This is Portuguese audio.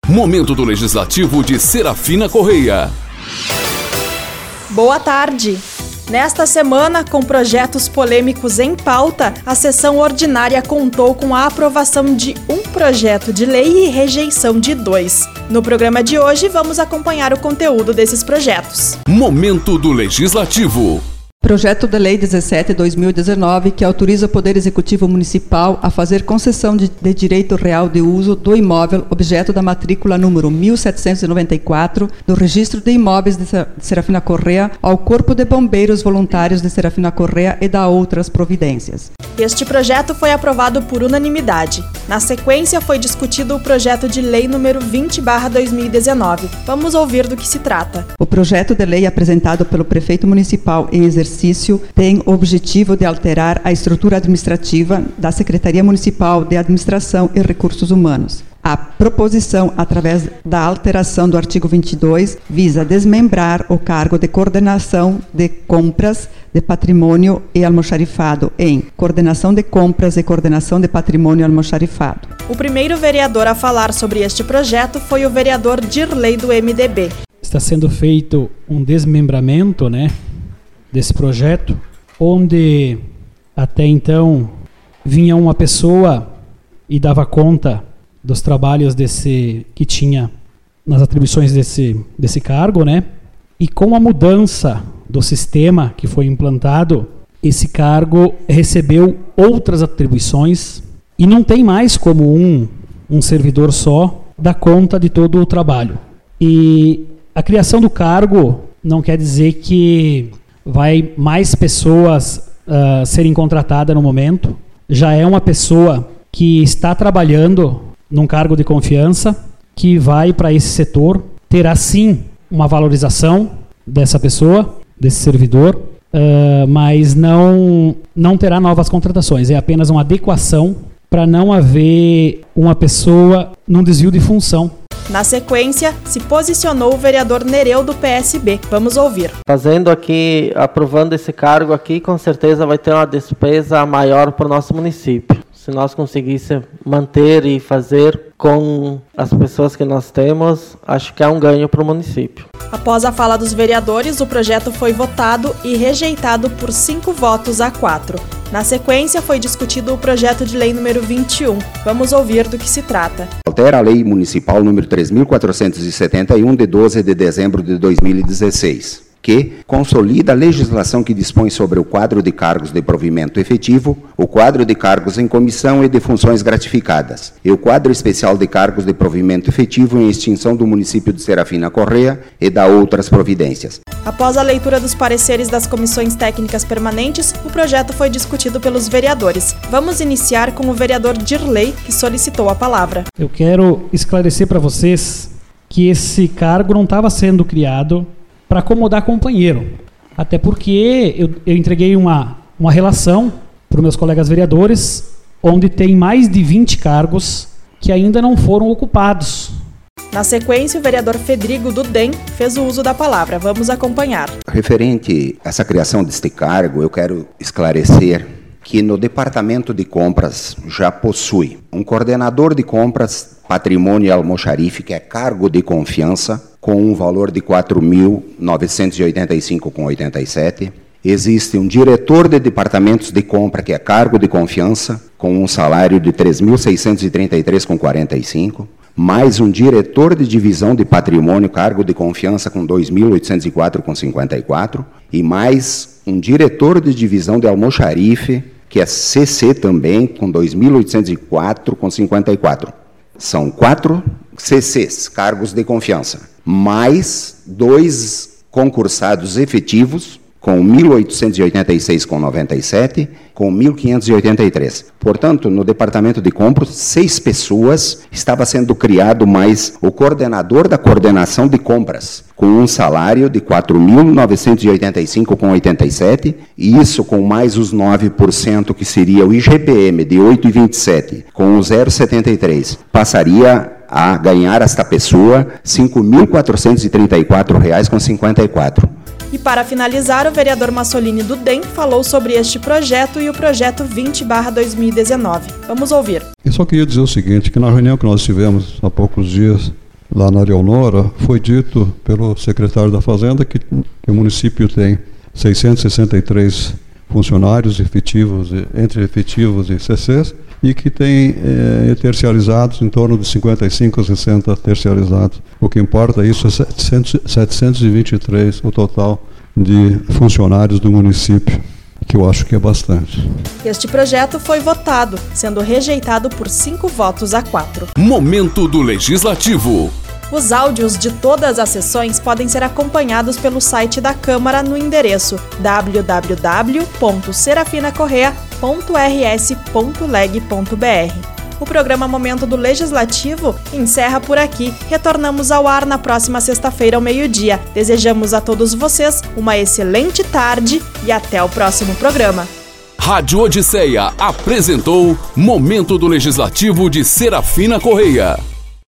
Momento do Legislativo de Serafina Correia. Boa tarde. Nesta semana, com projetos polêmicos em pauta, a sessão ordinária contou com a aprovação de um projeto de lei e rejeição de 2. No programa de hoje, vamos acompanhar o conteúdo desses projetos. Momento do Legislativo. Projeto de Lei 17/2019, que autoriza o Poder Executivo Municipal a fazer concessão de direito real de uso do imóvel objeto da matrícula número 1794 do Registro de Imóveis de Serafina Correia ao Corpo de Bombeiros Voluntários de Serafina Correia e da outras providências. Este projeto foi aprovado por unanimidade. Na sequência, foi discutido o projeto de lei número 20/2019. Vamos ouvir do que se trata. O projeto de lei apresentado pelo prefeito municipal em exercício tem o objetivo de alterar a estrutura administrativa da Secretaria Municipal de Administração e Recursos Humanos. A proposição, através da alteração do artigo 22, visa desmembrar o cargo de coordenação de compras de patrimônio e almoxarifado em coordenação de compras e coordenação de patrimônio e almoxarifado. O primeiro vereador a falar sobre este projeto foi o vereador Dirley, do MDB. Está sendo feito um desmembramento, desse projeto, onde até então vinha uma pessoa e dava conta dos trabalhos que tinha nas atribuições desse cargo, E com a mudança do sistema que foi implantado, esse cargo recebeu outras atribuições e não tem mais como um servidor só dar conta de todo o trabalho. E a criação do cargo não quer dizer que vai mais pessoas serem contratadas no momento. Já é uma pessoa que está trabalhando num cargo de confiança, que vai para esse setor, terá sim uma valorização dessa pessoa, desse servidor, mas não terá novas contratações. É apenas uma adequação para não haver uma pessoa num desvio de função. Na sequência, se posicionou o vereador Nereu, do PSB. Vamos ouvir. Aprovando esse cargo aqui, com certeza vai ter uma despesa maior para o nosso município. Se nós conseguíssemos manter e fazer com as pessoas que nós temos, acho que é um ganho para o município. Após a fala dos vereadores, o projeto foi votado e rejeitado por 5 votos a 4. Na sequência, foi discutido o projeto de lei número 21. Vamos ouvir do que se trata. Altera a lei municipal número 3.471, de 12 de dezembro de 2016. Que consolida a legislação que dispõe sobre o quadro de cargos de provimento efetivo, o quadro de cargos em comissão e de funções gratificadas, e o quadro especial de cargos de provimento efetivo em extinção do município de Serafina Correia e da outras providências. Após a leitura dos pareceres das comissões técnicas permanentes, o projeto foi discutido pelos vereadores. Vamos iniciar com o vereador Dirley, que solicitou a palavra. Eu quero esclarecer para vocês que esse cargo não estava sendo criado para acomodar companheiro. Até porque eu entreguei uma relação para os meus colegas vereadores, onde tem mais de 20 cargos que ainda não foram ocupados. Na sequência, o vereador Fedrigo, do DEM, fez o uso da palavra. Vamos acompanhar. Referente a essa criação deste cargo, eu quero esclarecer que no departamento de compras já possui um coordenador de compras, patrimônio e almoxarife, que é cargo de confiança, com um valor de R$ 4.985,87. Existe um diretor de departamentos de compra, que é cargo de confiança, com um salário de R$ 3.633,45. Mais um diretor de divisão de patrimônio, cargo de confiança, com R$ 2.804,54. E mais um diretor de divisão de almoxarife, que é CC também, com R$ 2.804,54. São 4 CCs, cargos de confiança, mais 2 concursados efetivos, com 1.886,97, com 1.583. Portanto, no departamento de compras, 6 pessoas, estava sendo criado mais o coordenador da coordenação de compras, com um salário de R$ 4.985,87, e isso com mais os 9%, que seria o IGPM de 8,27, com o 0,73, passaria a ganhar esta pessoa R$ 5.434,54. E para finalizar, o vereador Massolini, do DEM, falou sobre este projeto e o projeto 20/2019. Vamos ouvir. Eu só queria dizer o seguinte, que na reunião que nós tivemos há poucos dias, lá na Eleonora, foi dito pelo secretário da Fazenda que o município tem 663 funcionários efetivos, entre efetivos e CCs, e que tem terciarizados em torno de 55 a 60 terciarizados. O que importa isso é 723 o total de funcionários do município, que eu acho que é bastante. Este projeto foi votado, sendo rejeitado por 5 votos a 4. Momento do Legislativo. Os áudios de todas as sessões podem ser acompanhados pelo site da Câmara no endereço www.serafinacorrea.rs.leg.br. O programa Momento do Legislativo encerra por aqui. Retornamos ao ar na próxima sexta-feira ao meio-dia. Desejamos a todos vocês uma excelente tarde e até o próximo programa. Rádio Odisseia apresentou Momento do Legislativo de Serafina Correia.